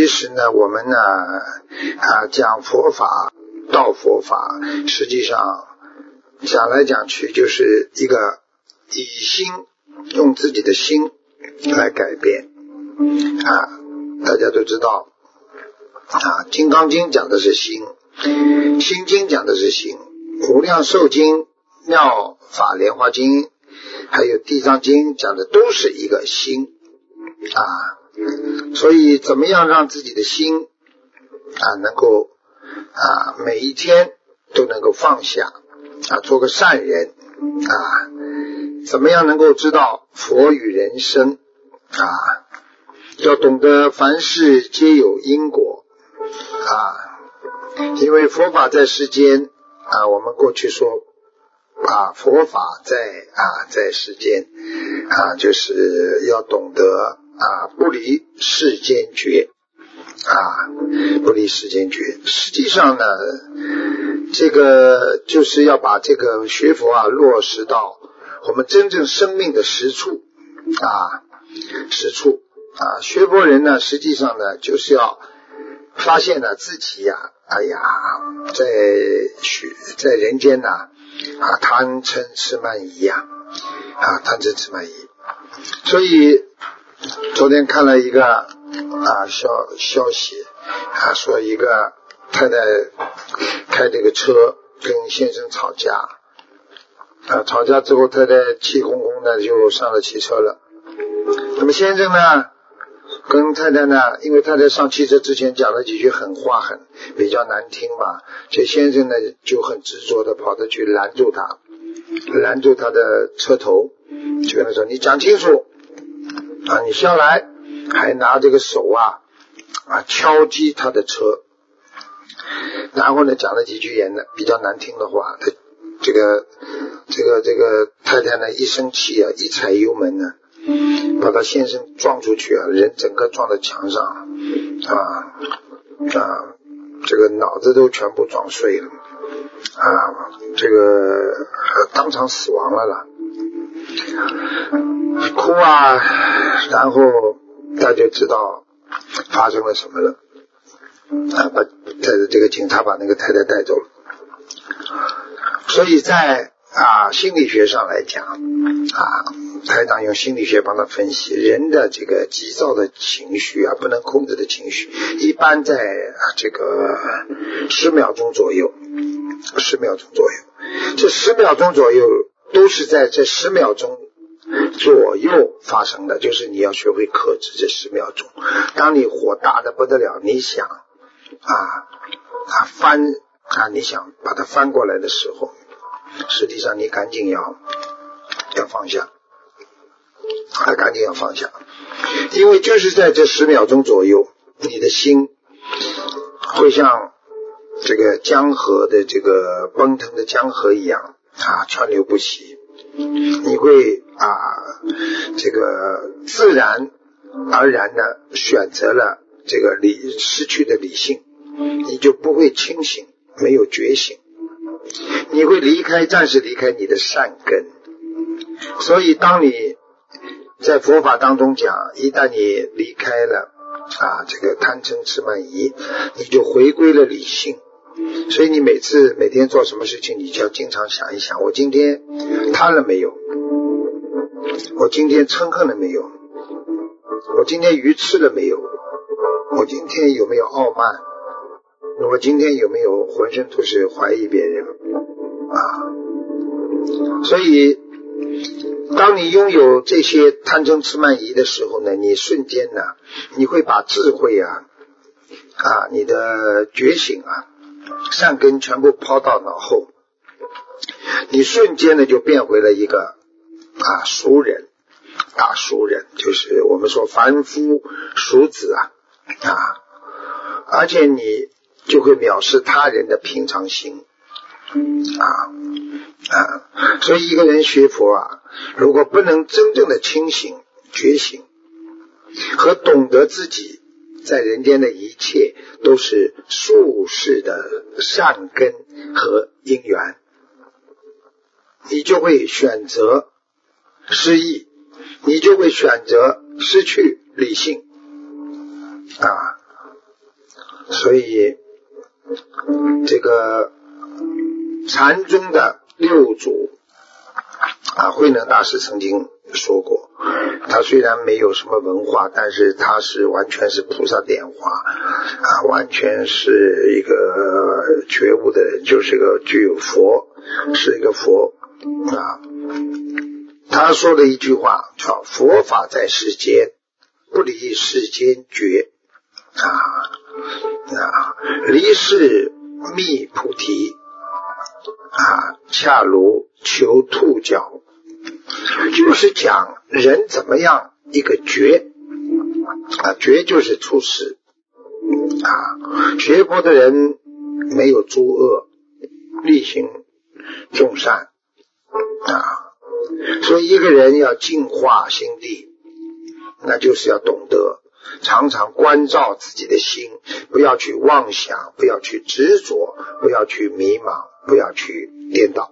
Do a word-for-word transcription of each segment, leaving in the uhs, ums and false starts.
其实呢，我们呢啊讲佛法、道佛法，实际上讲来讲去就是一个以心，用自己的心来改变啊。大家都知道啊，《金刚经》讲的是心，《心经》讲的是心，《无量寿经》、《妙法莲华经》还有《地藏经》讲的都是一个心啊。所以怎么样让自己的心啊能够啊每一天都能够放下啊，做个善人啊，怎么样能够知道佛与人生啊，要懂得凡事皆有因果啊，因为佛法在世间啊，我们过去说啊，佛法在啊在世间啊，就是要懂得啊不离世间觉啊，不离世间觉。实际上呢，这个就是要把这个学佛啊落实到我们真正生命的实处啊，实处啊。学佛人呢，实际上呢，就是要发现呢自己呀、啊，哎呀，在学在人间呐啊，贪嗔痴慢疑呀啊，贪嗔痴慢疑。所以昨天看了一个啊消消息啊，说一个太太开这个车跟先生吵架啊，吵架之后太太气哄哄的就上了汽车了。那么先生呢跟太太呢，因为太太上汽车之前讲了几句狠话，很比较难听嘛，所以先生呢就很执着的跑着去拦住他，拦住他的车头，就跟他说你讲清楚啊，你下来，还拿这个手啊啊敲击他的车，然后呢讲了几句言呢比较难听的话，他这个这个这个太太呢一生气啊，一踩油门呢把他先生撞出去啊，人整个撞到墙上啊啊，这个脑子都全部撞碎了啊，这个当场死亡了啦，哭啊，然后大家知道发生了什么了啊，把带着这个警察把那个太太带走了。所以在啊心理学上来讲啊，台长用心理学帮他分析人的这个急躁的情绪啊，不能控制的情绪，一般在啊这个十秒钟左右，十秒钟左右，这十秒钟左右都是在这十秒钟左右发生的，就是你要学会克制这十秒钟。当你火大的不得了，你想啊啊翻啊，你想把它翻过来的时候，实际上你赶紧要要放下，还赶紧要放下，因为就是在这十秒钟左右，你的心会像这个江河的这个奔腾的江河一样啊，川流不息，你会啊这个自然而然的选择了这个理失去的理性，你就不会清醒，没有觉醒，你会离开暂时离开你的善根。所以当你在佛法当中讲，一旦你离开了啊这个贪嗔痴慢疑，你就回归了理性。所以你每次每天做什么事情，你就要经常想一想，我今天贪了没有，我今天嗔恨了没有，我今天愚痴了没有，我今天有没有傲慢，我今天有没有浑身都是怀疑别人啊。所以当你拥有这些贪嗔痴慢疑的时候呢，你瞬间呢，你会把智慧啊啊你的觉醒啊善根全部抛到脑后，你瞬间呢就变回了一个啊俗人，大俗人，就是我们说凡夫俗子啊啊，而且你就会藐视他人的平常心啊啊，所以一个人学佛啊，如果不能真正的清醒觉醒和懂得自己在人间的一切都是宿世的善根和因缘，你就会选择失忆，你就会选择失去理性啊。 所以这个禅宗的六祖啊，慧能大师曾经说过，他虽然没有什么文化，但是他是完全是菩萨点化啊，完全是一个觉悟的人，就是个具有佛，是一个佛啊。他说的一句话叫佛法在世间，不离世间觉啊啊，离世觅菩提啊，恰如求兔角，就是讲人怎么样一个觉啊，觉就是出世啊，学佛的人没有诸恶，力行众善啊。所以一个人要净化心地，那就是要懂得常常关照自己的心，不要去妄想，不要去执着，不要去迷茫，不要去颠倒。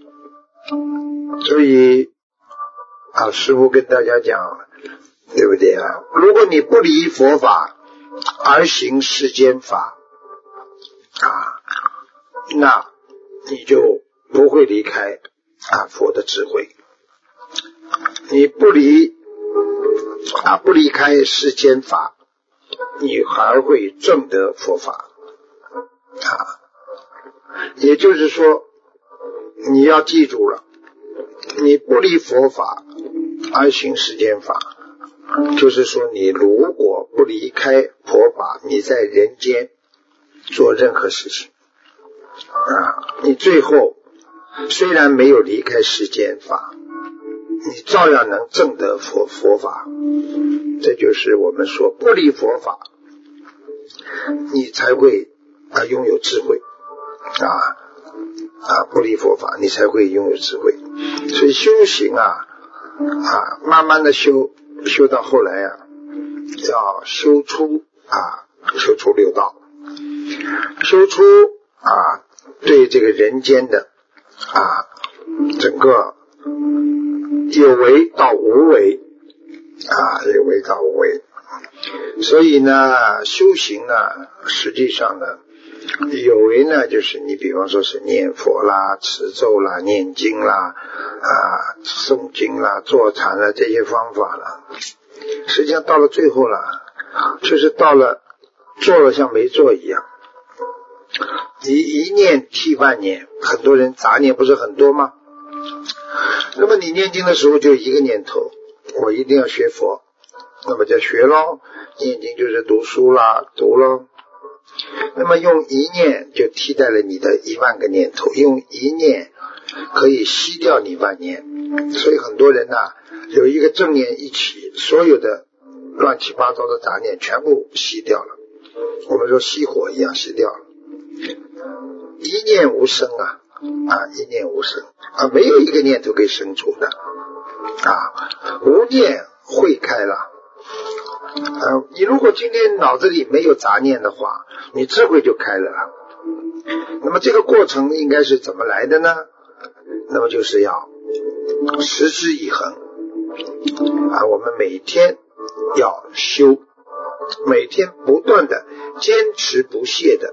所以啊，师父跟大家讲，对不对啊？如果你不离佛法而行世间法啊，那你就不会离开啊佛的智慧。你不离啊不离开世间法，你还会证得佛法啊。也就是说，你要记住了，你不离佛法而行世间法，就是说你如果不离开佛法，你在人间做任何事情啊，你最后虽然没有离开世间法，你照样能证得佛佛法。这就是我们说不离佛法，你才会啊拥有智慧啊啊不离佛法，你才会拥有智慧。所以修行啊啊慢慢的修，修到后来啊，要修出啊修出六道，修出啊对这个人间的啊整个有为到无为啊，有为到无为。所以呢，修行呢，实际上呢，有为呢，就是你比方说是念佛啦、持咒啦、念经啦、啊诵经啦、坐禅啦这些方法啦，实际上到了最后了，就是到了做了像没做一样。你一念替万念，很多人杂念不是很多吗？那么你念经的时候就一个念头，我一定要学佛，那么就学咯，念经就是读书啦，读咯。那么用一念就替代了你的一万个念头，用一念可以吸掉你万念。所以很多人呢、啊，有一个正念一起，所有的乱七八糟的杂念全部吸掉了，我们说熄火一样熄掉了。一念无生啊啊，一念无生啊，没有一个念头可以生出的啊，无念慧开了啊。你如果今天脑子里没有杂念的话，你智慧就开了。那么这个过程应该是怎么来的呢？那么就是要持之以恒啊，我们每天要修，每天不断的坚持不懈的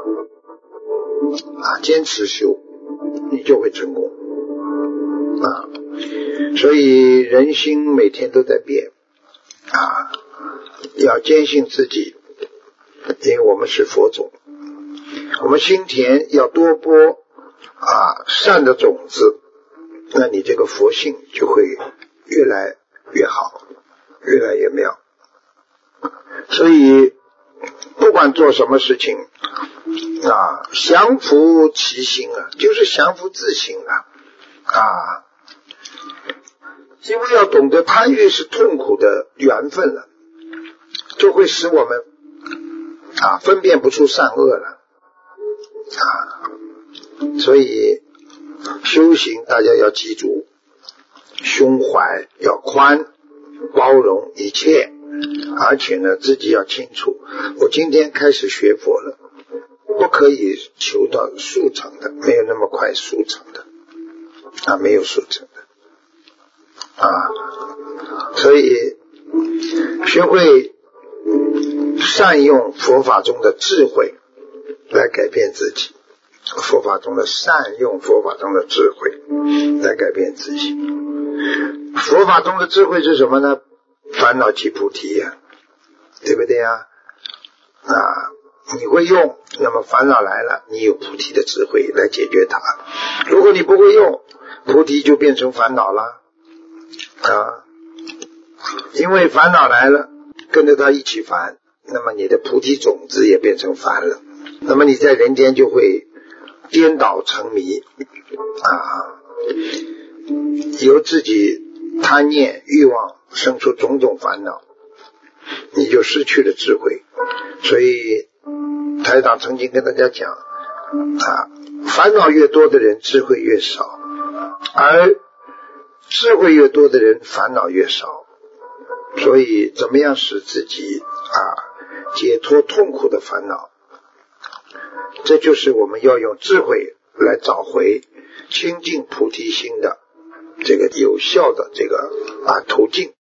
啊，坚持修，你就会成功啊。所以人心每天都在变啊，要坚信自己，因为我们是佛种，我们心田要多播啊善的种子，那你这个佛性就会越来越好，越来越妙。所以不管做什么事情啊，降伏其心啊，就是降伏自心啊啊，因为要懂得贪欲是痛苦的缘分了，就会使我们啊分辨不出善恶了啊。所以修行大家要记住，胸怀要宽，包容一切，而且呢自己要清楚，我今天开始学佛了，不可以求到速成的，没有那么快速成的啊，没有速成的啊。所以学会善用佛法中的智慧来改变自己，佛法中的善用佛法中的智慧来改变自己。佛法中的智慧是什么呢？烦恼即菩提呀、啊，对不对呀、啊？啊，你会用，那么烦恼来了，你有菩提的智慧来解决它。如果你不会用，菩提就变成烦恼了啊！因为烦恼来了，跟着它一起烦，那么你的菩提种子也变成烦了，那么你在人间就会颠倒成迷啊，由自己贪念欲望生出种种烦恼，你就失去了智慧。所以台长曾经跟大家讲啊，烦恼越多的人智慧越少，而智慧越多的人烦恼越少。所以怎么样使自己啊解脱痛苦的烦恼，这就是我们要用智慧来找回清净菩提心的这个有效的这个啊途径。